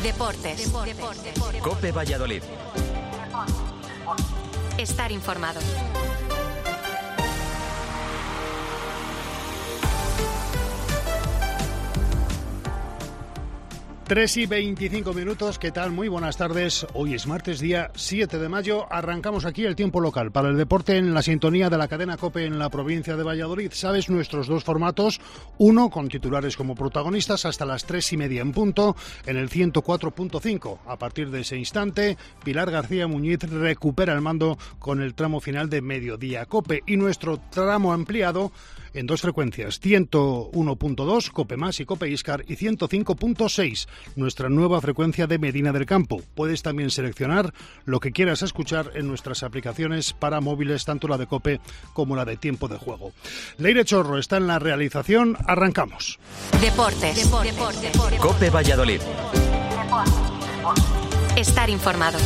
Deportes. COPE Valladolid. Estar informado. Tres y 25 minutos, ¿qué tal? Muy buenas tardes. Hoy es martes, día 7 de mayo. Arrancamos aquí el tiempo local para el deporte en la sintonía de la cadena COPE en la provincia de Valladolid. Sabes nuestros dos formatos, uno con titulares como protagonistas hasta las 3:30 en punto en el 104.5. A partir de ese instante, Pilar García Muñiz recupera el mando con el tramo final de Mediodía COPE y nuestro tramo ampliado en dos frecuencias, 101.2 COPE Más y COPE Iscar y 105.6, nuestra nueva frecuencia de Medina del Campo. Puedes también seleccionar lo que quieras escuchar en nuestras aplicaciones para móviles, tanto la de COPE como la de Tiempo de Juego. Leire Chorro está en la realización, arrancamos. Deportes. COPE Valladolid. Estar informado.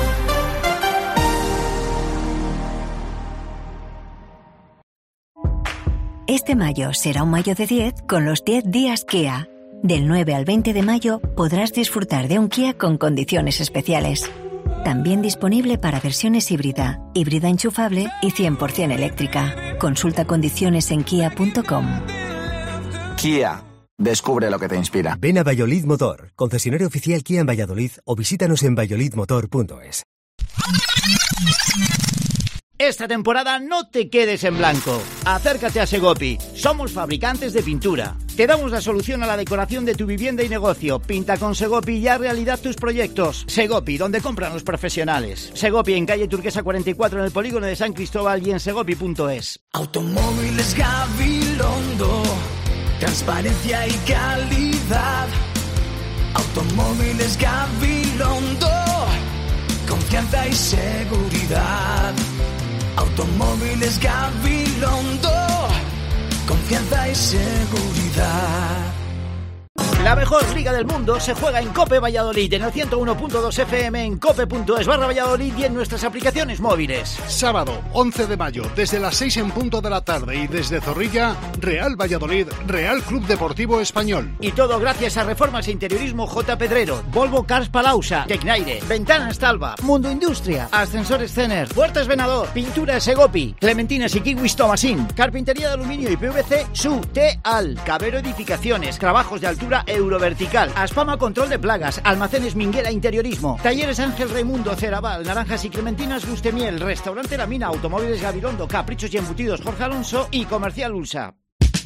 Este mayo será un mayo de 10 con los 10 días Kia. Del 9 al 20 de mayo podrás disfrutar de un Kia con condiciones especiales. También disponible para versiones híbrida enchufable y 100% eléctrica. Consulta condiciones en kia.com. Kia. Descubre lo que te inspira. Ven a Valladolid Motor, concesionario oficial Kia en Valladolid, o visítanos en valladolidmotor.es. Esta temporada no te quedes en blanco. Acércate a Segopi. Somos fabricantes de pintura. Te damos la solución a la decoración de tu vivienda y negocio. Pinta con Segopi y haz realidad tus proyectos. Segopi, donde compran los profesionales. Segopi en calle Turquesa 44 en el polígono de San Cristóbal y en segopi.es. Automóviles Gabilondo. Transparencia y calidad. Automóviles Gabilondo. Confianza y seguridad. Automóviles Gabilondo, confianza y seguridad. La mejor liga del mundo se juega en COPE Valladolid, en el 101.2 FM, en cope.es/Valladolid y en nuestras aplicaciones móviles. Sábado 11 de mayo, desde las 6 en punto de la tarde y desde Zorrilla, Real Valladolid, Real Club Deportivo Español. Y todo gracias a Reformas e Interiorismo J. Pedrero, Volvo Cars Palausa, Tecnaire, Ventanas Talva, Mundo Industria, Ascensores Cener, Puertas Venador, Pintura Segopi, Clementinas y Kiwis Tomasín, Carpintería de Aluminio y PVC Su Teal, Cabero Edificaciones, Trabajos de Altura Eurovertical, Aspama Control de Plagas, Almacenes Minguela Interiorismo, Talleres Ángel Raimundo, Ceraval, Naranjas y Clementinas Gustemiel, Restaurante La Mina, Automóviles Gabilondo, Caprichos y Embutidos Jorge Alonso y Comercial Ulsa.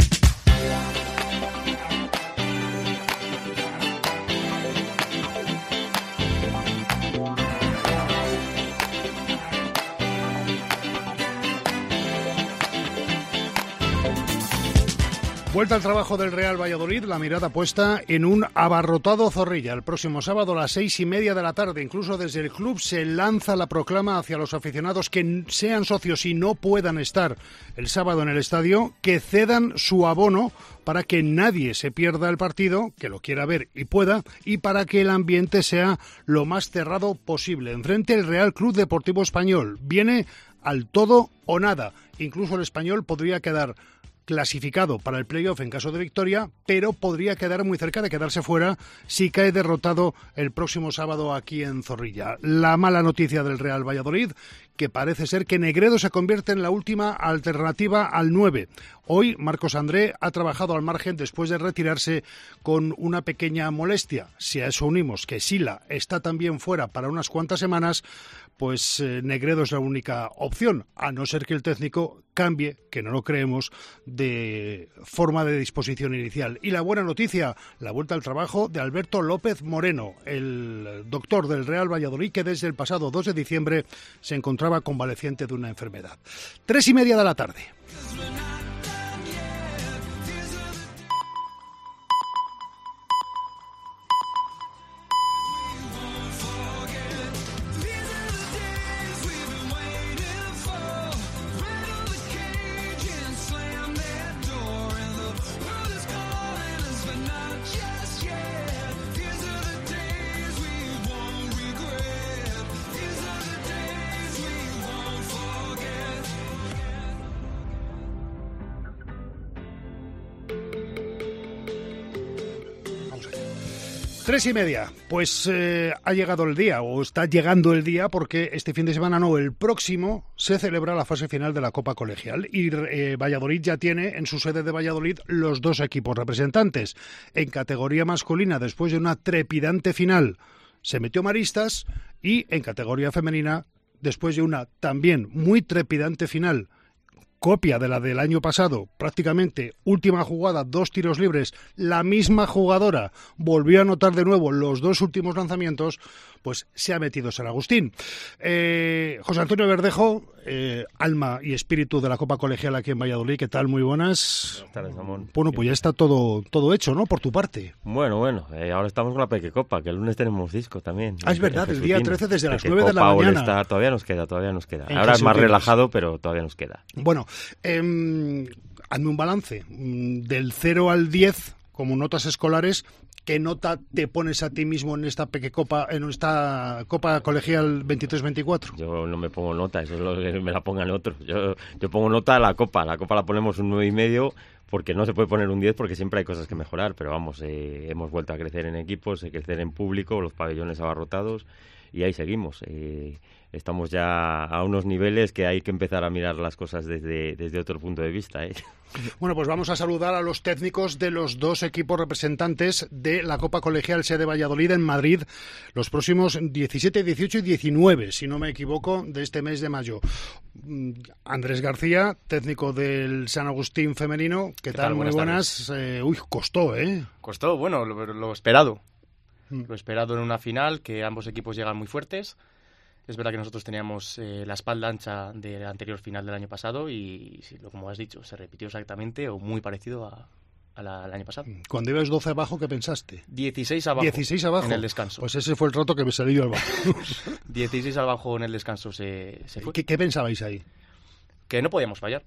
Vuelta al trabajo del Real Valladolid, la mirada puesta en un abarrotado Zorrilla. El próximo sábado a las 6:30 de la tarde, incluso desde el club se lanza la proclama hacia los aficionados que sean socios y no puedan estar el sábado en el estadio, que cedan su abono para que nadie se pierda el partido, que lo quiera ver y pueda, y para que el ambiente sea lo más cerrado posible. Enfrente el Real Club Deportivo Español. Viene al todo o nada. Incluso el Español podría quedar clasificado para el playoff en caso de victoria, pero podría quedar muy cerca de quedarse fuera si cae derrotado el próximo sábado aquí en Zorrilla. La mala noticia del Real Valladolid, que parece ser que Negredo se convierte en la última alternativa al 9. Hoy Marcos André ha trabajado al margen después de retirarse con una pequeña molestia. Si a eso unimos que Sila está también fuera para unas cuantas semanas, pues Negredo es la única opción, a no ser que el técnico cambie, que no lo creemos, de forma de disposición inicial. Y la buena noticia, la vuelta al trabajo de Alberto López Moreno, el doctor del Real Valladolid, que desde el pasado 2 de diciembre se encontraba convaleciente de una enfermedad. 3:30 de la tarde. 3:30. Pues ha llegado el día, o está llegando el día, porque este fin de semana no, el próximo se celebra la fase final de la Copa Colegial y Valladolid ya tiene en su sede de Valladolid los 2 equipos representantes. En categoría masculina, después de una trepidante final, se metió Maristas, y en categoría femenina, después de una también muy trepidante final, copia de la del año pasado, prácticamente última jugada, 2 tiros libres, la misma jugadora volvió a anotar de nuevo los 2 últimos lanzamientos, pues se ha metido San Agustín. José Antonio Verdejo, alma y espíritu de la Copa Colegial aquí en Valladolid, ¿qué tal? Muy buenas. Buenas tardes, Ramón. Bueno, pues ya está todo hecho, ¿no? Por tu parte. Bueno, ahora estamos con la Pequecopa, que el lunes tenemos disco también. Ah, es verdad, el día 13 desde las 9 de la Pequecopa, mañana. All-Star, todavía nos queda. Ahora es más relajado, pero todavía nos queda. Bueno, hazme un balance del 0 al 10 como notas escolares. ¿Qué nota te pones a ti mismo en esta Pequecopa, en esta Copa Colegial 23-24? Yo no me pongo nota, eso es lo que me la pongan otros. Yo pongo nota a la Copa la ponemos un 9,5, porque no se puede poner un 10 porque siempre hay cosas que mejorar, pero vamos, hemos vuelto a crecer en equipos, a crecer en público, los pabellones abarrotados, y ahí seguimos. Estamos ya a unos niveles que hay que empezar a mirar las cosas desde otro punto de vista. Bueno, pues vamos a saludar a los técnicos de los 2 equipos representantes de la Copa Colegial sede Valladolid en Madrid los próximos 17, 18 y 19, si no me equivoco, de este mes de mayo. Andrés García, técnico del San Agustín femenino. ¿Qué tal? Muy buenas. Costó, ¿eh? Costó, bueno, lo esperado. Lo esperado en una final, que ambos equipos llegan muy fuertes. Es verdad que nosotros teníamos la espalda ancha de la anterior final del año pasado y, como has dicho, se repitió exactamente o muy parecido al año pasado. Cuando ibas 12 abajo, ¿qué pensaste? 16 abajo. 16 abajo. En el descanso. Pues ese fue el rato que me salí yo al bajo. 16 abajo en el descanso se fue. ¿Qué pensabais ahí? Que no podíamos fallar.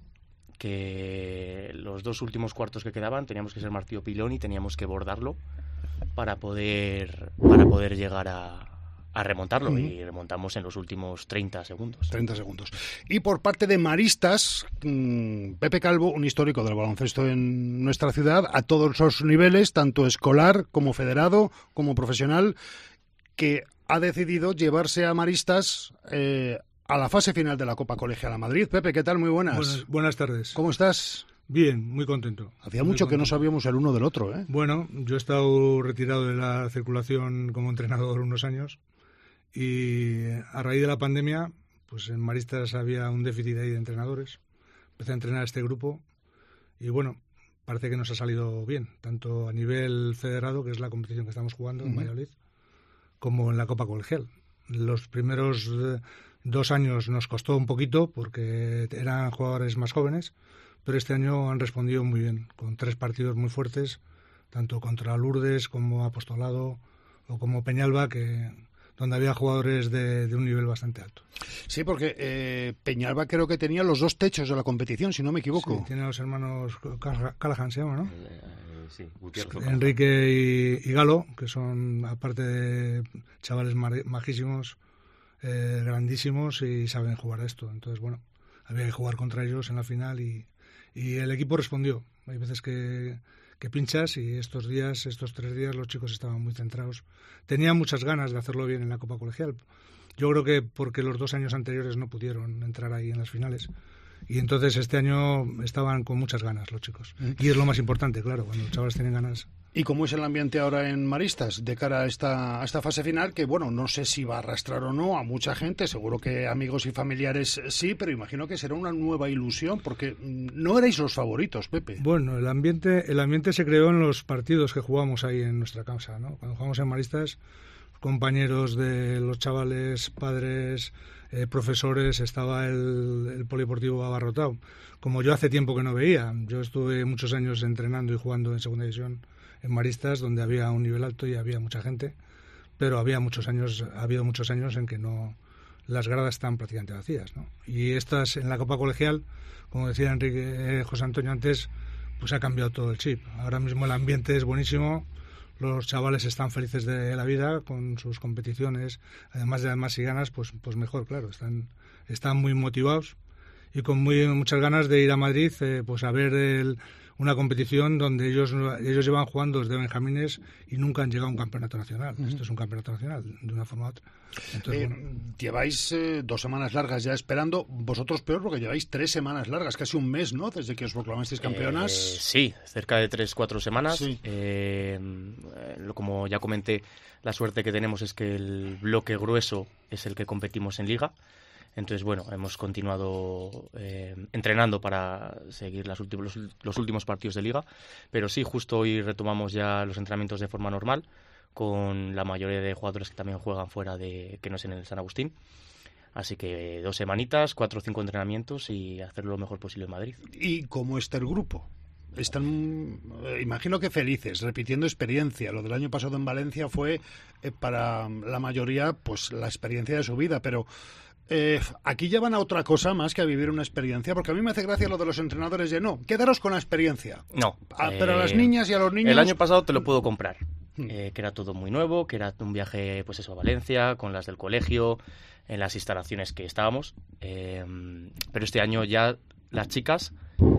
Que los 2 últimos cuartos que quedaban teníamos que ser martillo pilón y teníamos que bordarlo para poder llegar a remontarlo, y remontamos en los últimos 30 segundos. 30 segundos. Y por parte de Maristas, Pepe Calvo, un histórico del baloncesto en nuestra ciudad, a todos los niveles, tanto escolar como federado, como profesional, que ha decidido llevarse a Maristas a la fase final de la Copa Colegial a Madrid. Pepe, ¿qué tal? Muy buenas. Buenas tardes. ¿Cómo estás? Bien, muy contento. Hacía mucho que no sabíamos el uno del otro, ¿eh? Bueno, yo he estado retirado de la circulación como entrenador unos años, y a raíz de la pandemia, pues en Maristas había un déficit ahí de entrenadores. Empecé a entrenar a este grupo y bueno, parece que nos ha salido bien, tanto a nivel federado, que es la competición que estamos jugando en Valladolid, como en la Copa Colegial. Los primeros 2 años nos costó un poquito porque eran jugadores más jóvenes, pero este año han respondido muy bien, con 3 partidos muy fuertes, tanto contra Lourdes como Apostolado o como Peñalba, donde había jugadores de un nivel bastante alto. Sí, porque Peñalba creo que tenía los 2 techos de la competición, si no me equivoco. Sí, tiene a los hermanos Callahan, se llama, ¿no? Sí, Gutiérrez. Enrique y Galo, que son, aparte de chavales majísimos, grandísimos, y saben jugar a esto. Entonces, bueno, había que jugar contra ellos en la final y el equipo respondió. Hay veces que pinchas, y estos 3 días, los chicos estaban muy centrados. Tenían muchas ganas de hacerlo bien en la Copa Colegial. Yo creo que porque los 2 años anteriores no pudieron entrar ahí en las finales. Y entonces este año estaban con muchas ganas los chicos. Y es lo más importante, claro, cuando los chavales tienen ganas. ¿Y cómo es el ambiente ahora en Maristas de cara a esta fase final? Que, bueno, no sé si va a arrastrar o no a mucha gente, seguro que amigos y familiares sí, pero imagino que será una nueva ilusión, porque no erais los favoritos, Pepe. Bueno, el ambiente se creó en los partidos que jugamos ahí en nuestra casa, ¿no? Cuando jugamos en Maristas, compañeros de los chavales, padres, profesores, estaba el polideportivo abarrotado. Como yo hace tiempo que no veía, yo estuve muchos años entrenando y jugando en segunda división en Maristas, donde había un nivel alto y había mucha gente, pero ha habido muchos años en que no, las gradas están prácticamente vacías, ¿no? Y estas en la Copa Colegial, como decía José Antonio antes, pues ha cambiado todo el chip. Ahora mismo el ambiente es buenísimo, los chavales están felices de la vida con sus competiciones, además y ganas, pues mejor, claro, están muy motivados y con muchas ganas de ir a Madrid, pues a ver una competición donde ellos llevan jugando desde benjamines y nunca han llegado a un campeonato nacional. Esto es un campeonato nacional, de una forma u otra. Entonces, lleváis 2 semanas largas ya esperando, vosotros peor porque lleváis 3 semanas largas, casi un mes, ¿no?, desde que os proclamasteis campeonas. Sí, cerca de 3-4 semanas. Sí. Como ya comenté, la suerte que tenemos es que el bloque grueso es el que competimos en Liga. Entonces, bueno, hemos continuado entrenando para seguir los últimos partidos de Liga. Pero sí, justo hoy retomamos ya los entrenamientos de forma normal, con la mayoría de jugadores que también juegan fuera que no es en el San Agustín. Así que 2 semanitas, 4 o 5 entrenamientos y hacerlo lo mejor posible en Madrid. ¿Y cómo está el grupo? Están, imagino que felices, repitiendo experiencia. Lo del año pasado en Valencia fue, para la mayoría, pues la experiencia de su vida, pero... aquí ya van a otra cosa más que a vivir una experiencia, porque a mí me hace gracia lo de los entrenadores de no, quedaros con la experiencia. No. Pero a las niñas y a los niños... El año pasado te lo puedo comprar, que era todo muy nuevo, que era un viaje, pues eso, a Valencia, con las del colegio, en las instalaciones que estábamos. Pero este año ya las chicas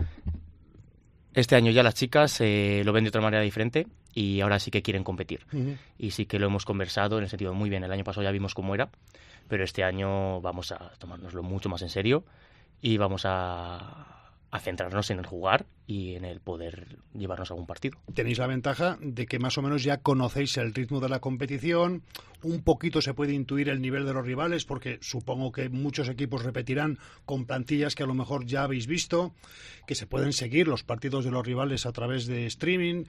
lo ven de otra manera diferente y ahora sí que quieren competir. Y sí que lo hemos conversado en el sentido de muy bien, el año pasado ya vimos cómo era, pero este año vamos a tomárnoslo mucho más en serio y vamos a centrarnos en el jugar y en el poder llevarnos a algún partido. Tenéis la ventaja de que más o menos ya conocéis el ritmo de la competición, un poquito se puede intuir el nivel de los rivales, porque supongo que muchos equipos repetirán con plantillas que a lo mejor ya habéis visto, que se pueden seguir los partidos de los rivales a través de streaming.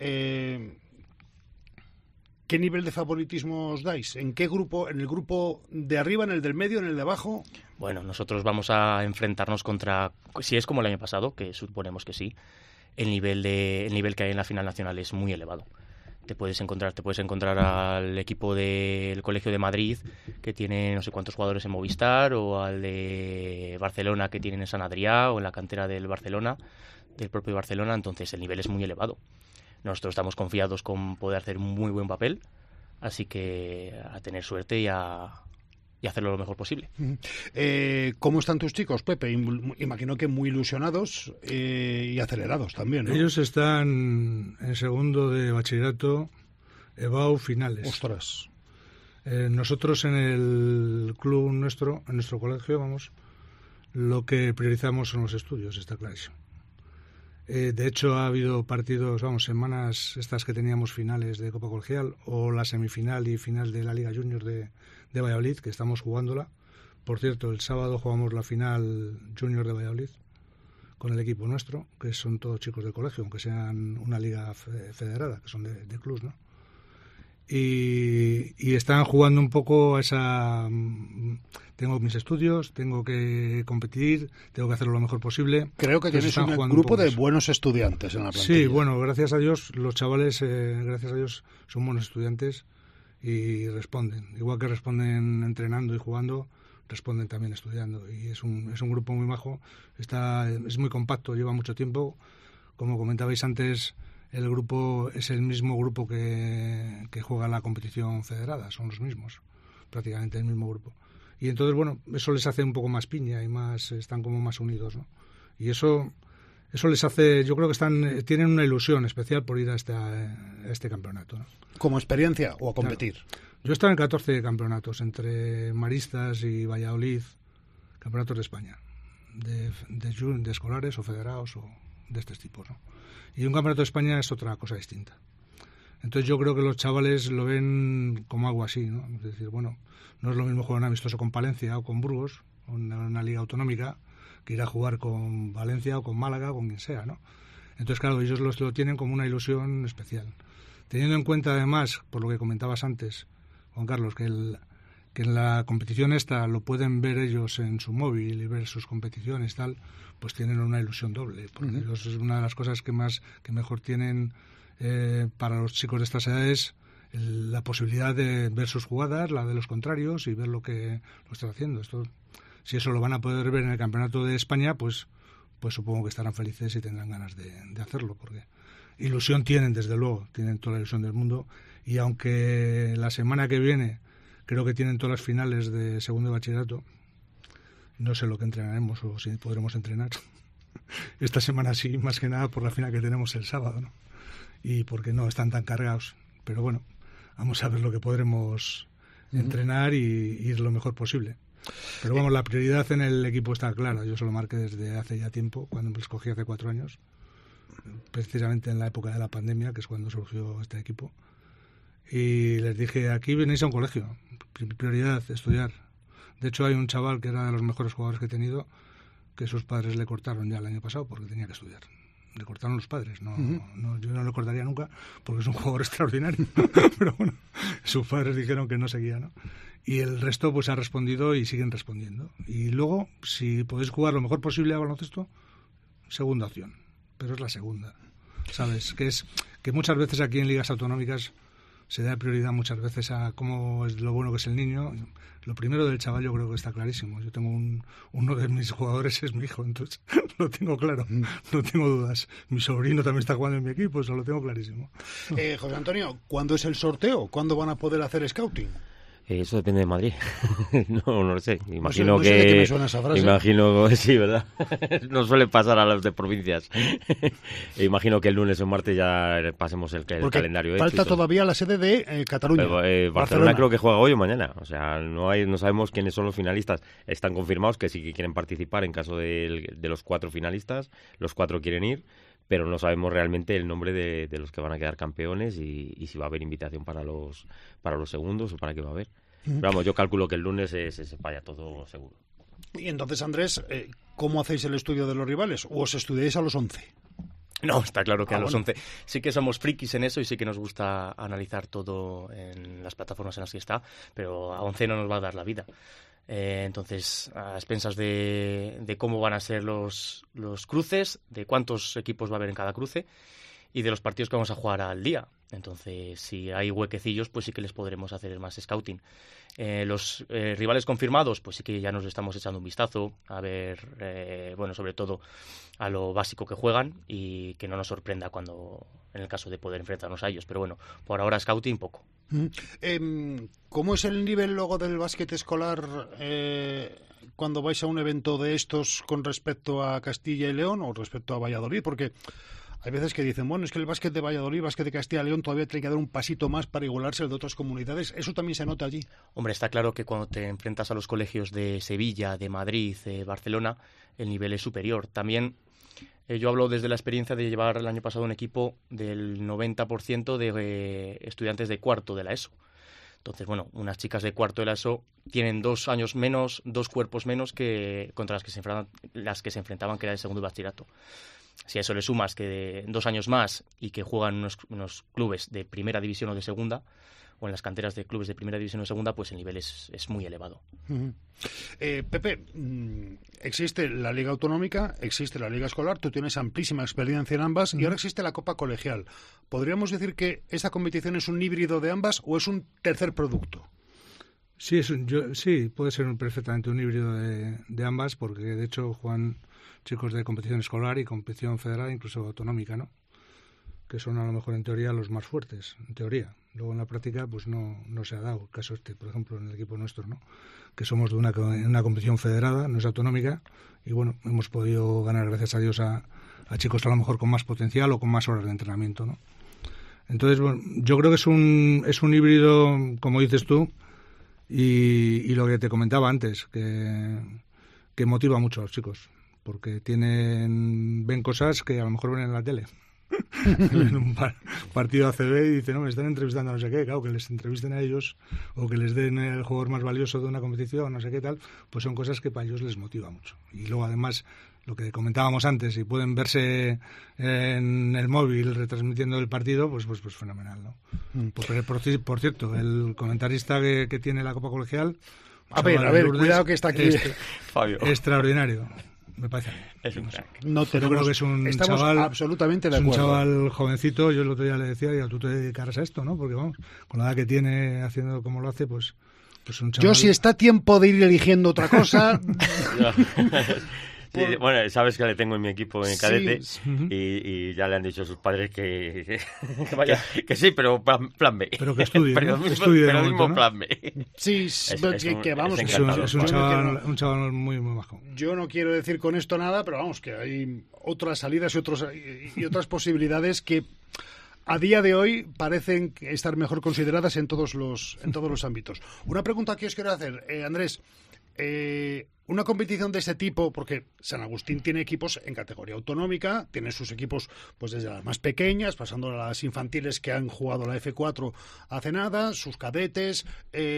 ¿Qué nivel de favoritismo os dais? ¿En qué grupo? ¿En el grupo de arriba, en el del medio, en el de abajo? Bueno, nosotros vamos a enfrentarnos contra, si es como el año pasado, que suponemos que sí, el nivel que hay en la final nacional es muy elevado. Te puedes encontrar al equipo del Colegio de Madrid, que tiene no sé cuántos jugadores en Movistar, o al de Barcelona, que tiene en San Adrià, o en la cantera del Barcelona, del propio Barcelona. Entonces el nivel es muy elevado. Nosotros estamos confiados con poder hacer un muy buen papel, así que a tener suerte y a hacerlo lo mejor posible. ¿Cómo están tus chicos, Pepe? Imagino que muy ilusionados y acelerados también, ¿no? Ellos están en segundo de bachillerato, EBAU finales. ¡Ostras! Nosotros en el club nuestro, en nuestro colegio, lo que priorizamos son los estudios, está clarísimo. De hecho, ha habido partidos, semanas estas que teníamos finales de Copa Colegial o la semifinal y final de la Liga Junior de Valladolid, que estamos jugándola. Por cierto, el sábado jugamos la final Junior de Valladolid con el equipo nuestro, que son todos chicos del colegio, aunque sean una liga federada, que son de clubs, ¿no? Y están jugando un poco a esa... Tengo mis estudios, tengo que competir, tengo que hacerlo lo mejor posible. Creo que tienes un grupo de buenos estudiantes en la plantilla. Sí, bueno, gracias a Dios, los chavales, gracias a Dios, son buenos estudiantes y responden. Igual que responden entrenando y jugando, responden también estudiando. Y es un grupo muy majo, es muy compacto, lleva mucho tiempo. Como comentabais antes, el grupo es el mismo grupo que juega la competición federada, son los mismos, prácticamente el mismo grupo. Y entonces, bueno, eso les hace un poco más piña y están como más unidos, ¿no? Y eso les hace, yo creo que tienen una ilusión especial por ir a este campeonato, ¿no? ¿Como experiencia o a competir? Claro. Yo he estado en 14 campeonatos, entre maristas y Valladolid, campeonatos de España, de escolares o federados o de este tipo, ¿no? Y un campeonato de España es otra cosa distinta. Entonces yo creo que los chavales lo ven como algo así, ¿no? Es decir, bueno, no es lo mismo jugar un amistoso con Palencia o con Burgos, una liga autonómica, que ir a jugar con Valencia o con Málaga o con quien sea, ¿no? Entonces, claro, ellos lo tienen como una ilusión especial. Teniendo en cuenta, además, por lo que comentabas antes, Juan Carlos, que en la competición esta lo pueden ver ellos en su móvil y ver sus competiciones y tal, pues tienen una ilusión doble, porque ellos es una de las cosas que mejor tienen para los chicos de estas edades, la posibilidad de ver sus jugadas, la de los contrarios y ver lo que lo están haciendo. Si eso lo van a poder ver en el Campeonato de España, pues supongo que estarán felices y tendrán ganas de hacerlo, porque ilusión tienen, desde luego, tienen toda la ilusión del mundo. Y aunque la semana que viene creo que tienen todas las finales de segundo de bachillerato, no sé lo que entrenaremos o si podremos entrenar. esta semana sí, más que nada por la final que tenemos el sábado, ¿no? Y porque no están tan cargados. Pero bueno, vamos a ver lo que podremos entrenar y ir lo mejor posible. Pero vamos, la prioridad en el equipo está clara. Yo se lo marqué desde hace ya tiempo, cuando me escogí hace 4 años, precisamente en la época de la pandemia, que es cuando surgió este equipo. Y les dije, aquí venís a un colegio, prioridad, estudiar. De hecho, hay un chaval que era de los mejores jugadores que he tenido, que sus padres le cortaron ya el año pasado porque tenía que estudiar. Le cortaron los padres, no, yo no le cortaría nunca porque es un jugador extraordinario. Pero bueno, sus padres dijeron que no seguía, ¿no? Y el resto pues ha respondido y siguen respondiendo. Y luego, si podéis jugar lo mejor posible a baloncesto, segunda opción. Pero es la segunda, ¿sabes? Que es que muchas veces aquí en ligas autonómicas se da prioridad muchas veces a cómo es lo bueno que es el niño. Lo primero del chaval yo creo que está clarísimo. Yo tengo uno de mis jugadores es mi hijo, entonces lo tengo claro, no tengo dudas. Mi sobrino también está jugando en mi equipo, eso lo tengo clarísimo. José Antonio, ¿cuándo es el sorteo? ¿Cuándo van a poder hacer scouting? Eso depende de Madrid. no lo sé. Imagino no sé de qué me suena esa frase. Imagino, sí, ¿verdad? No suele pasar a los de provincias. Imagino que el lunes o martes ya pasemos el calendario. Falta todavía la sede de Cataluña. Barcelona creo que juega hoy o mañana. O sea, no sabemos quiénes son los finalistas. Están confirmados que sí que quieren participar en caso de los 4 finalistas. Los 4 quieren ir, pero no sabemos realmente el nombre de los que van a quedar campeones y si va a haber invitación para los segundos o para qué va a haber. Pero vamos, yo calculo que el lunes se vaya todo seguro. Y entonces, Andrés, ¿cómo hacéis el estudio de los rivales? ¿O os estudiáis a los 11? No, está claro que a los 11 sí que somos frikis en eso y sí que nos gusta analizar todo en las plataformas en las que está, pero a 11 no nos va a dar la vida. Entonces, a expensas de cómo van a ser los cruces, de cuántos equipos va a haber en cada cruce y de los partidos que vamos a jugar al día. Entonces, si hay huequecillos, pues sí que les podremos hacer más scouting. Los rivales confirmados, pues sí que ya nos estamos echando un vistazo a ver, bueno, sobre todo a lo básico que juegan y que no nos sorprenda cuando, en el caso de poder enfrentarnos a ellos. Pero bueno, por ahora scouting poco. ¿Cómo es el nivel luego del básquet escolar cuando vais a un evento de estos con respecto a Castilla y León o respecto a Valladolid? Porque hay veces que dicen, bueno, es que el básquet de Valladolid, el básquet de Castilla y León todavía tiene que dar un pasito más para igualarse al de otras comunidades. ¿Eso también se nota allí? Hombre, está claro que cuando te enfrentas a los colegios de Sevilla, de Madrid, Barcelona, el nivel es superior. También yo hablo desde la experiencia de llevar el año pasado un equipo del 90% de estudiantes de cuarto de la ESO. Entonces, bueno, unas chicas de cuarto de la ESO tienen 2 años menos, 2 cuerpos menos que contra las que se enfrentaban, que era el segundo bachillerato. Si a eso le sumas que 2 años más y que juegan unos clubes de primera división o de segunda, o en las canteras de clubes de primera división o segunda, pues el nivel es muy elevado. Pepe, existe la Liga Autonómica, existe la Liga Escolar, tú tienes amplísima experiencia en ambas y ahora existe la Copa Colegial. ¿Podríamos decir que esta competición es un híbrido de ambas o es un tercer producto? Sí, sí, puede ser perfectamente un híbrido de ambas, porque de hecho juegan chicos de competición escolar y competición federal, incluso autonómica, ¿no? Que son a lo mejor en teoría los más fuertes, en teoría. Luego en la práctica pues no se ha dado el caso por ejemplo, en el equipo nuestro, ¿no? Que somos de una competición federada, no es autonómica, y bueno, hemos podido ganar, gracias a Dios, a chicos a lo mejor con más potencial o con más horas de entrenamiento, ¿no? Entonces, bueno, yo creo que es un híbrido, como dices tú, y lo que te comentaba antes, que motiva mucho a los chicos, porque ven cosas que a lo mejor ven en la tele. En un partido ACB y dicen, no, me están entrevistando a no sé qué, claro, que les entrevisten a ellos o que les den el jugador más valioso de una competición, no sé qué tal, pues son cosas que para ellos les motiva mucho. Y luego además, lo que comentábamos antes, si pueden verse en el móvil retransmitiendo el partido, pues fenomenal, ¿no? Por cierto, el comentarista que tiene la Copa Colegial, a ver, Lourdes, cuidado que está aquí Fabio. Extraordinario. Me parece. Es un crack. Yo creo que es un chaval absolutamente de acuerdo. Es un chaval jovencito. Yo el otro día le decía, tú te dedicarás a esto, ¿no? Porque vamos, con la edad que tiene, haciendo como lo hace, pues un chaval. Yo, si está tiempo de ir eligiendo otra cosa. Sí, bueno, sabes que le tengo en mi equipo en cadete y ya le han dicho a sus padres que vaya, que sí, pero plan B. Pero que estudie, pero ¿no? mismo plan B. Sí, vamos, es un chaval muy bajo. Yo no quiero decir con esto nada, pero vamos, que hay otras salidas y otras posibilidades que a día de hoy parecen estar mejor consideradas en todos los ámbitos. Una pregunta que os quiero hacer, Andrés. Una competición de este tipo, porque San Agustín tiene equipos en categoría autonómica, tiene sus equipos pues desde las más pequeñas, pasando a las infantiles que han jugado la F4 hace nada, sus cadetes,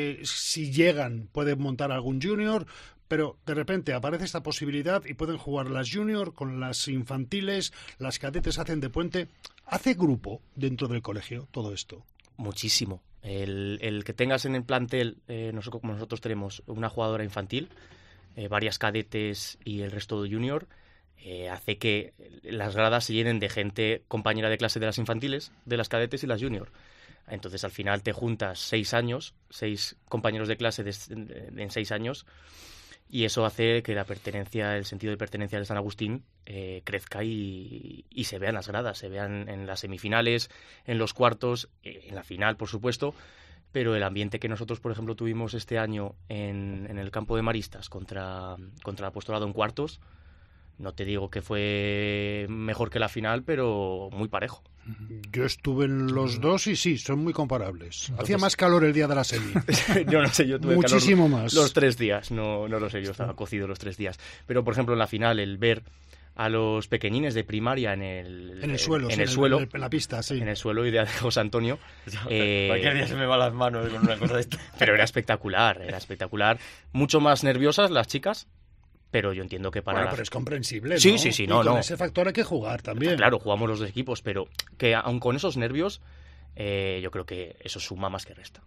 si llegan pueden montar algún junior, pero de repente aparece esta posibilidad y pueden jugar las junior con las infantiles, las cadetes hacen de puente. ¿Hace grupo dentro del colegio todo esto? Muchísimo. El que tengas en el plantel, como nosotros tenemos una jugadora infantil, varias cadetes y el resto de junior, hace que las gradas se llenen de gente compañera de clase de las infantiles, de las cadetes y las junior. Entonces al final te juntas 6 compañeros de clase en 6 años, y eso hace que el sentido de pertenencia de San Agustín crezca y se vean las gradas, se vean en las semifinales, en los cuartos, en la final, por supuesto, pero el ambiente que nosotros, por ejemplo, tuvimos este año en el campo de Maristas contra el Apostolado en cuartos, no te digo que fue mejor que la final, pero muy parejo. Yo estuve en los dos y sí, son muy comparables. Entonces, hacía más calor el día de la semi. Yo no sé, yo tuve muchísimo calor más. Los 3 días, no lo sé, yo estaba cocido los 3 días. Pero, por ejemplo, en la final, el ver a los pequeñines de primaria en el suelo, en la pista, sí. En el suelo y de José Antonio. Cualquier día se me van las manos con una cosa de esta. Pero era espectacular. Mucho más nerviosas las chicas, pero yo entiendo que para... Bueno, pero es comprensible, ¿no? Sí, y con ese factor hay que jugar también. Claro, jugamos los dos equipos, pero que aun con esos nervios, yo creo que eso suma más que resta.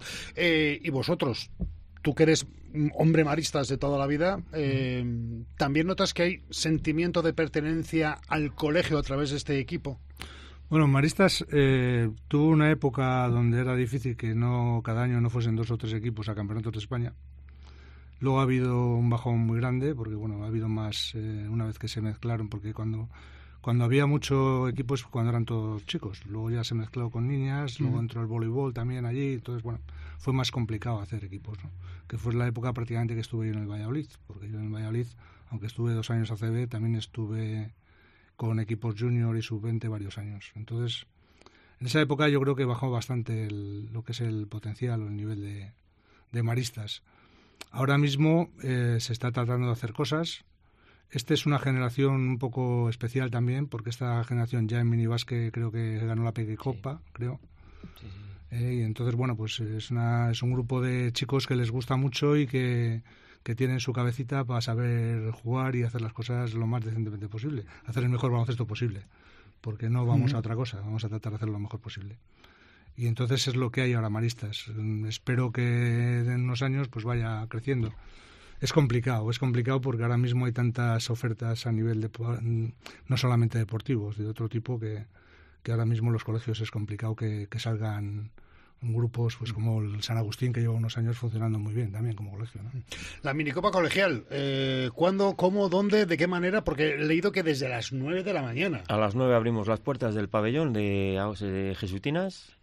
Y vosotros, tú que eres hombre maristas de toda la vida, ¿también notas que hay sentimiento de pertenencia al colegio a través de este equipo? Bueno, Maristas tuvo una época donde era difícil que cada año no fuesen 2 o 3 equipos a campeonatos de España. Luego ha habido un bajón muy grande, porque bueno, ha habido más una vez que se mezclaron, porque cuando había mucho equipo es cuando eran todos chicos. Luego ya se mezcló con niñas, luego entró el voleibol también allí, entonces bueno, fue más complicado hacer equipos, ¿no? Que fue la época prácticamente que estuve yo en el Valladolid, porque yo en el Valladolid, aunque estuve 2 años ACB, también estuve con equipos junior y sub-20 varios años. Entonces, en esa época yo creo que bajó bastante lo que es el potencial o el nivel de maristas. Ahora mismo se está tratando de hacer cosas. Esta es una generación un poco especial también, porque esta generación ya en minibásquet creo que ganó la Pequecopa, sí. Creo. Sí. Y entonces, bueno, pues es un grupo de chicos que les gusta mucho y que tienen su cabecita para saber jugar y hacer las cosas lo más decentemente posible, hacer el mejor baloncesto posible, porque no vamos a otra cosa, vamos a tratar de hacerlo lo mejor posible. Y entonces es lo que hay ahora Maristas. Espero que en unos años pues vaya creciendo. Es complicado porque ahora mismo hay tantas ofertas a nivel no solamente deportivos, de otro tipo, que ahora mismo los colegios es complicado que salgan grupos pues como el San Agustín, que lleva unos años funcionando muy bien también como colegio, ¿no? La minicopa colegial, ¿cuándo, cómo, dónde, de qué manera? Porque he leído que desde las 9 de la mañana. A las 9 abrimos las puertas del pabellón de Jesuitinas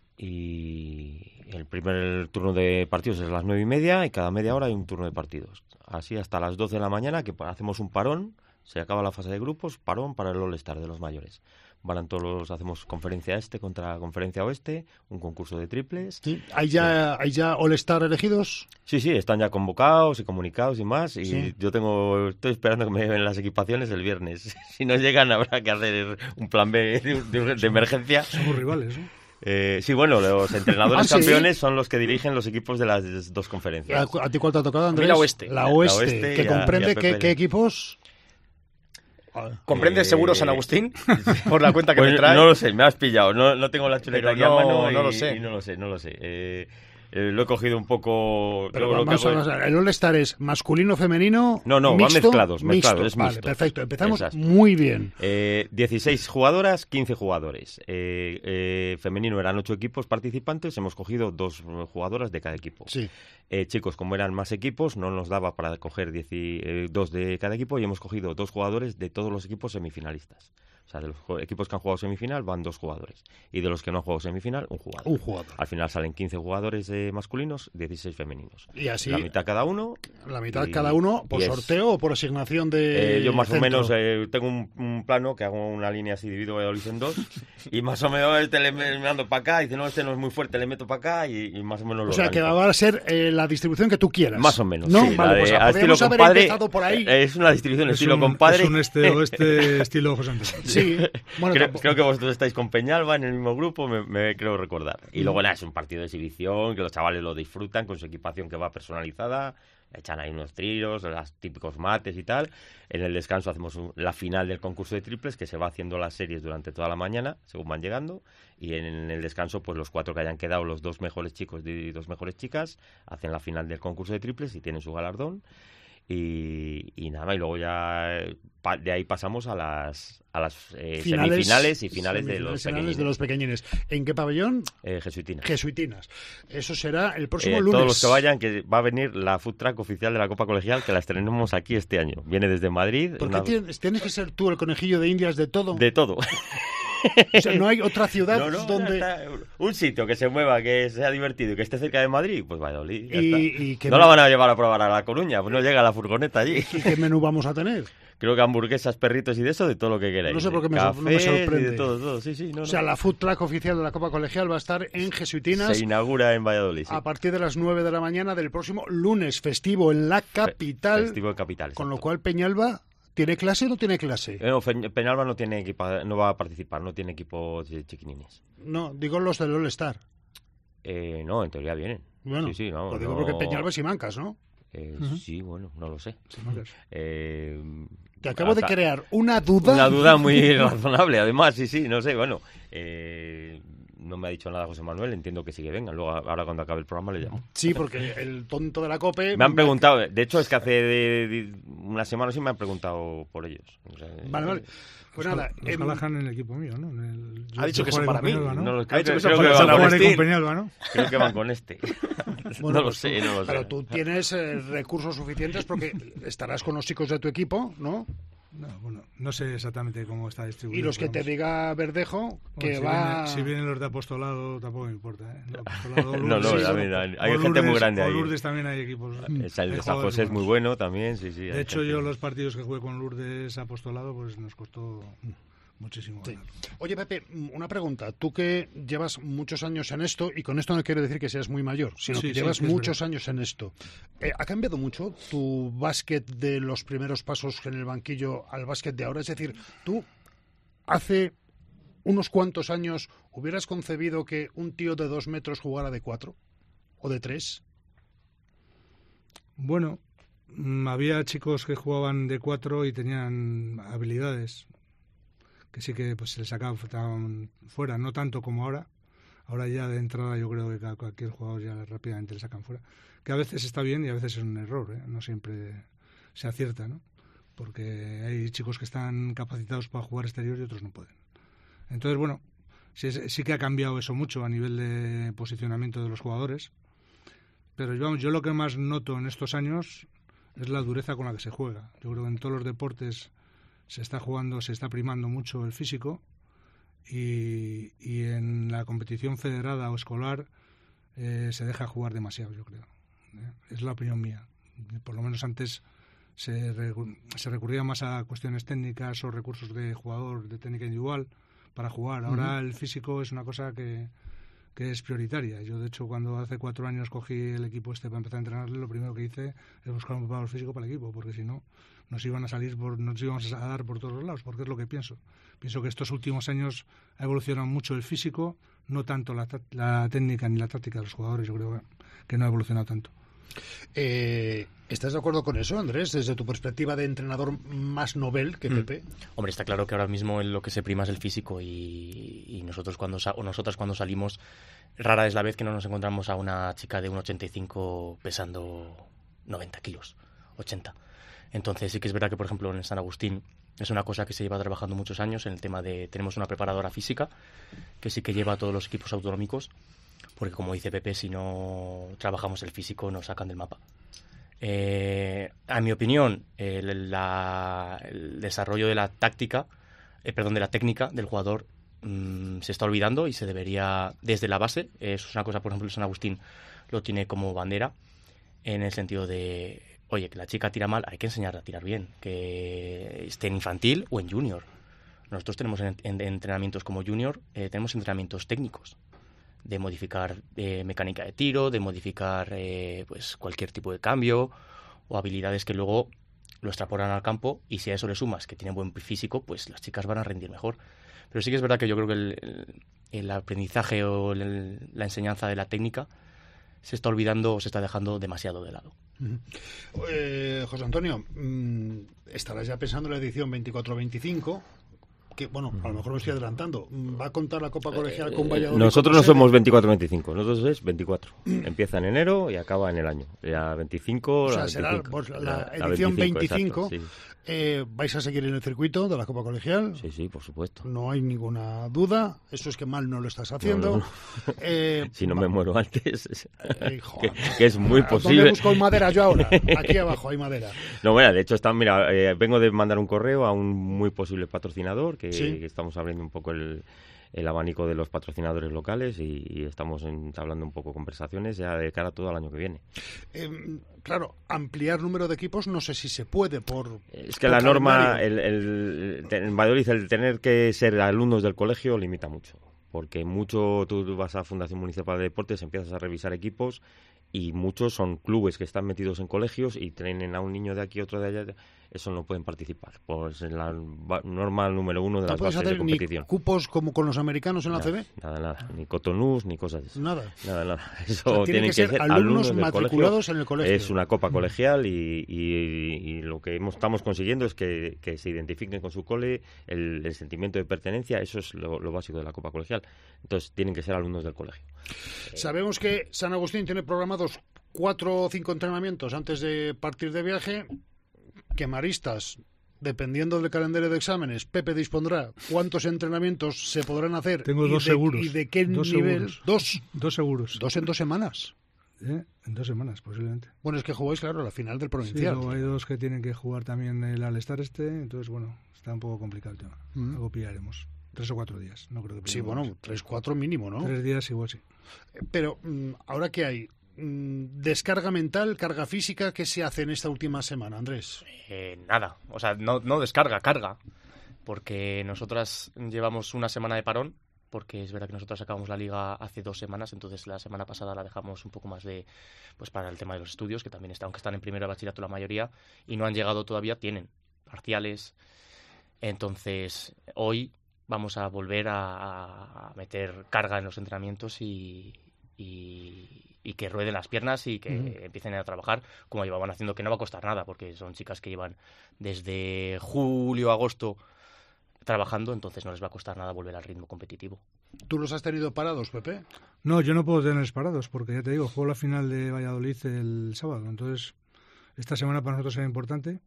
y el primer turno de partidos es a las 9:30 y cada media hora hay un turno de partidos. Así hasta las 12 de la mañana, que hacemos un parón, se acaba la fase de grupos, parón para el All-Star de los mayores. Hacemos conferencia este contra conferencia oeste, un concurso de triples. ¿Sí? ¿Hay ya All-Star elegidos? Sí, están ya convocados y comunicados y más. Y ¿sí? Estoy esperando que me lleven las equipaciones el viernes. Si no llegan, habrá que hacer un plan B de emergencia. Somos rivales, ¿no? Sí, bueno, los entrenadores campeones son los que dirigen los equipos de las dos conferencias. ¿A ti cuál te ha tocado, Andrés? La oeste. La oeste, que comprende qué equipos. ¿Comprende seguro San Agustín? Por la cuenta que pues me trae. No lo sé, me has pillado. No tengo la chuleta aquí a mano. No lo sé. No lo sé. Lo he cogido un poco... Pero vamos a ver, ¿el All-Star es masculino, femenino? No, mixto, van mezclados, es vale, mixto. Perfecto, empezamos Exacto. muy bien. 16 jugadoras, 15 jugadores. Femenino eran 8 equipos participantes, hemos cogido 2 jugadoras de cada equipo. Sí. Chicos, como eran más equipos, no nos daba para coger 2 de cada equipo y hemos cogido 2 jugadores de todos los equipos semifinalistas. O sea, de los equipos que han jugado semifinal van 2 jugadores. Y de los que no han jugado semifinal, un jugador. Al final salen 15 jugadores masculinos, 16 femeninos. Y así... La mitad cada uno. La mitad cada uno, ¿por sorteo o por asignación de yo más centro? o menos tengo un plano que hago una línea así, divido Valladolid en 2. Y más o menos me ando para acá, y dice, no, este no es muy fuerte, le meto para acá y más o menos lo organizo. Que va a ser la distribución que tú quieras. Más o menos, ¿no? sí. Vale, pues podríamos haber empezado por ahí. Es una distribución estilo compadre. Es un este estilo José Antonio. Sí. Bueno, creo que vosotros estáis con Peñalba en el mismo grupo, me creo recordar. Y luego es un partido de exhibición, que los chavales lo disfrutan con su equipación que va personalizada, echan ahí unos tiros, los típicos mates y tal. En el descanso hacemos la final del concurso de triples, que se va haciendo las series durante toda la mañana, según van llegando. Y en el descanso, pues los 4 que hayan quedado, los 2 mejores chicos y 2 mejores chicas, hacen la final del concurso de triples y tienen su galardón. Y nada, y luego ya de ahí pasamos a las semifinales y finales de los pequeñines. ¿En qué pabellón? Jesuitinas. Jesuitinas. Eso será el próximo lunes. Todos los que vayan, que va a venir la food truck oficial de la Copa Colegial, que la estrenamos aquí este año. Viene desde Madrid. ¿Por qué tienes que ser tú el conejillo de Indias de todo? De todo. O sea, ¿no hay otra ciudad donde...? Un sitio que se mueva, que sea divertido y que esté cerca de Madrid, pues Valladolid. ¿Y no la van a llevar a probar a La Coruña, pues no llega la furgoneta allí. ¿Y qué menú vamos a tener? Creo que hamburguesas, perritos y de eso, de todo lo que queráis. No sé por qué no me sorprende. De todo. Sí, o sea, la food truck oficial de la Copa Colegial va a estar en Jesuitinas. Se inaugura en Valladolid, sí. A partir de las 9 de la mañana del próximo lunes, festivo en la capital. Festivo en capital, con lo cual Peñalba... ¿Tiene clase o no tiene clase? No, Peñalba no tiene no va a participar, no tiene equipos chiquinines. No, digo los del All-Star. No, en teoría vienen. Bueno, sí, no, lo digo porque Peñalba es Simancas, ¿no? Sí, bueno, no lo sé. Te acabo de crear una duda. Una duda muy razonable, además, sí, no sé, bueno. No me ha dicho nada José Manuel, entiendo que sí que vengan. Luego, ahora cuando acabe el programa le llamo. Sí, porque el tonto de la COPE... Me han preguntado, de hecho es que hace una semana sí me han preguntado por ellos. O sea, vale. Pues nada, los Callahan en el equipo mío, ¿no? Ha dicho que son para mí. Creo que van con este. Bueno, no lo sé. Pero tú tienes recursos suficientes porque estarás con los chicos de tu equipo, ¿no? No sé exactamente cómo está distribuido. Y los que te diga Verdejo que si vienen los de apostolado tampoco me importa, hay gente muy grande ahí. Con Lourdes también hay equipos. El de San José es muy bueno también, sí. De hecho, yo los partidos que jugué con Lourdes apostolado, pues nos costó muchísimo. Sí. Oye, Pepe, una pregunta. Tú que llevas muchos años en esto, y con esto no quiero decir que seas muy mayor, sino que llevas muchos años en esto. ¿Ha cambiado mucho tu básquet de los primeros pasos en el banquillo al básquet de ahora? Es decir, tú hace unos cuantos años hubieras concebido que un tío de 2 metros jugara de 4 o de 3. Bueno, había chicos que jugaban de 4 y tenían habilidades que sí que pues se les sacaban fuera, no tanto como ahora. Ahora ya de entrada yo creo que a cualquier jugador ya rápidamente le sacan fuera. Que a veces está bien y a veces es un error, ¿eh? No siempre se acierta, ¿no? Porque hay chicos que están capacitados para jugar exterior y otros no pueden. Entonces, bueno, sí que ha cambiado eso mucho a nivel de posicionamiento de los jugadores. Pero yo lo que más noto en estos años es la dureza con la que se juega. Yo creo que en todos los deportes se está primando mucho el físico y en la competición federada o escolar se deja jugar demasiado, yo creo. Es la opinión mía. Por lo menos antes se recurría más a cuestiones técnicas o recursos de jugador de técnica individual para jugar. Ahora el físico es una cosa que es prioritaria. Yo, de hecho, cuando hace 4 años cogí el equipo para empezar a entrenarle, lo primero que hice es buscar un preparador físico para el equipo, porque si no, nos íbamos a dar por todos los lados, porque es lo que pienso. Pienso que estos últimos años ha evolucionado mucho el físico, no tanto la técnica ni la táctica de los jugadores. Yo creo que no ha evolucionado tanto. ¿Estás de acuerdo con eso, Andrés, desde tu perspectiva de entrenador más novel que Pepe? Hombre, está claro que ahora mismo lo que se prima es el físico y nosotras cuando salimos, rara es la vez que no nos encontramos a una chica de 1,85 pesando 90 kilos, 80. Entonces sí que es verdad que, por ejemplo, en San Agustín es una cosa que se lleva trabajando muchos años en el tema de... Tenemos una preparadora física que sí que lleva a todos los equipos autonómicos, porque como dice Pepe, si no trabajamos el físico nos sacan del mapa. A mi opinión, el desarrollo de la táctica, de la técnica del jugador se está olvidando y se debería, desde la base, eso es una cosa, por ejemplo, el San Agustín lo tiene como bandera, en el sentido de, oye, que la chica tira mal, hay que enseñarla a tirar bien, que esté en infantil o en junior. Nosotros tenemos en entrenamientos como junior, tenemos entrenamientos técnicos, de modificar mecánica de tiro, de modificar pues cualquier tipo de cambio o habilidades que luego lo extrapolan al campo, y si a eso le sumas que tienen buen físico, pues las chicas van a rendir mejor. Pero sí que es verdad que yo creo que el aprendizaje o la enseñanza de la técnica se está olvidando o se está dejando demasiado de lado. José Antonio, estarás ya pensando en la edición 24-25, que, bueno, a lo mejor me estoy adelantando. ¿Va a contar la Copa Colegial con Valladolid? Nosotros no somos 24-25, nosotros es 24. Empieza en enero y acaba en el año. Ya 25, o sea, la será 25, pues, la edición 25. Exacto, sí. ¿Vais a seguir en el circuito de la Copa Colegial? Sí, por supuesto. No hay ninguna duda. Eso es que mal no lo estás haciendo. No. Si no me muero antes, joder, que es muy posible. ¿Dónde busco madera yo ahora? Aquí abajo hay madera. No, bueno, de hecho, vengo de mandar un correo a un muy posible patrocinador, que estamos abriendo un poco el abanico de los patrocinadores locales y estamos entablando un poco conversaciones ya de cara a todo el año que viene. Claro, ampliar número de equipos no sé si se puede Es que la norma, en Valladolid, el tener que ser alumnos del colegio limita mucho, porque tú vas a Fundación Municipal de Deportes, empiezas a revisar equipos y muchos son clubes que están metidos en colegios y tienen a un niño de aquí, otro de allá. Eso no pueden participar, pues en la norma número 1 de las bases de competición. ¿No cupos como con los americanos en la CB? Nada, ni cotonús, ni cosas de eso. Nada. Eso, o sea, tienen que ser alumnos matriculados en el colegio. Es una copa colegial y lo que estamos consiguiendo es que se identifiquen con su cole, el sentimiento de pertenencia, eso es lo básico de la copa colegial. Entonces tienen que ser alumnos del colegio. Sabemos que San Agustín tiene programados 4 o 5 entrenamientos antes de partir de viaje. Que Maristas, dependiendo del calendario de exámenes, Pepe dispondrá cuántos entrenamientos se podrán hacer. Tengo 2 seguros. ¿Y de qué nivel? Seguros. Dos seguros. 2 en 2 semanas. En 2 semanas, posiblemente. Bueno, es que jugáis, claro, la final del provincial. Sí, luego hay 2 que tienen que jugar también el All-Star entonces, bueno, está un poco complicado el tema. Algo pillaremos. 3 o 4 días, no creo que sí, bueno, 3-4 mínimo, ¿no? 3 días igual sí. Pero, ¿ahora qué hay? ¿Descarga mental, carga física? ¿Qué se hace en esta última semana, Andrés? Nada, o sea, no descarga, carga. Porque nosotras llevamos una semana de parón, porque es verdad que nosotros acabamos la liga hace 2 semanas, entonces la semana pasada la dejamos un poco más pues para el tema de los estudios, que también aunque están en primero de bachillerato la mayoría, y no han llegado todavía, tienen parciales. Entonces, hoy vamos a volver a meter carga en los entrenamientos y que rueden las piernas y que empiecen a trabajar como llevaban haciendo, que no va a costar nada, porque son chicas que llevan desde julio, agosto trabajando, entonces no les va a costar nada volver al ritmo competitivo. ¿Tú los has tenido parados, Pepe? No, yo no puedo tenerlos parados, porque ya te digo, juego la final de Valladolid el sábado, entonces esta semana para nosotros era importante.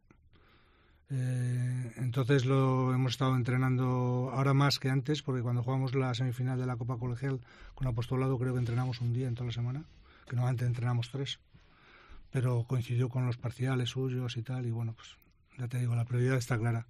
Entonces lo hemos estado entrenando ahora más que antes, porque cuando jugamos la semifinal de la Copa Colegial con Apostolado creo que entrenamos un día en toda la semana, que normalmente entrenamos 3, pero coincidió con los parciales suyos y tal, y bueno, pues ya te digo, la prioridad está clara.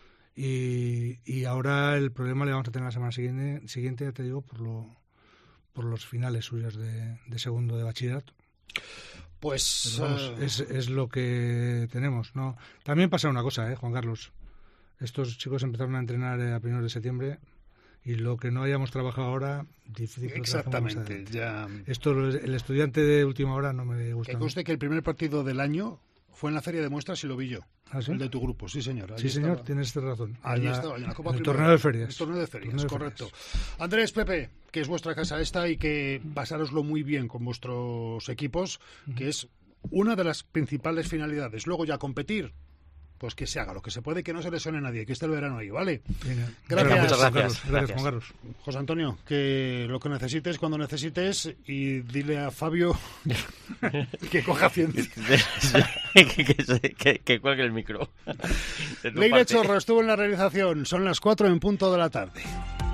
Y ahora el problema le vamos a tener la semana siguiente, ya te digo, por los finales suyos de segundo de bachillerato. Pues vamos, es lo que tenemos, ¿no? También pasa una cosa, Juan Carlos. Estos chicos empezaron a entrenar a primeros de septiembre y lo que no hayamos trabajado ahora, difícil. Exactamente, ya. Esto, el estudiante de última hora no me gusta. Que conste que el primer partido del año fue en la feria de muestras y lo vi yo. ¿Ah, sí? El de tu grupo, sí señor. Sí señor, tienes razón. Allí estaba, en la Copa el torneo de ferias. El torneo de ferias, correcto. Andrés, Pepe, que es vuestra casa esta y que pasároslo muy bien con vuestros equipos, que es una de las principales finalidades. Luego ya competir, pues que se haga lo que se puede, que no se lesione a nadie, que esté el verano ahí, ¿vale? Gracias. Muchas gracias. Gracias, Juan Carlos. José Antonio, que lo que necesites cuando necesites, y dile a Fabio que coja ciencia. que cuelgue el micro. Leire Chorro estuvo en la realización. Son las 4 en punto de la tarde.